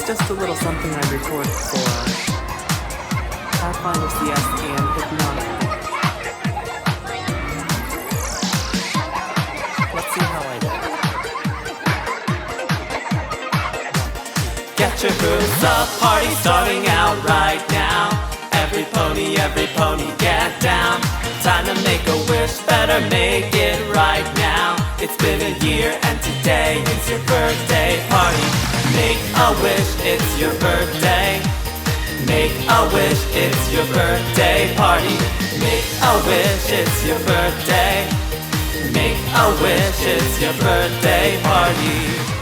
It's just a little something I record for Pathfinder CS and Hypnotic. Let's see how I do. Get your grooves up, party starting out right now. Every pony, get down. Time to make a wish, better make it right now. It's been a year and today is your birthday party. Make a wish, it's your birthday. Make a wish, it's your birthday party. Make a wish, it's your birthday. Make a wish, it's your birthday party.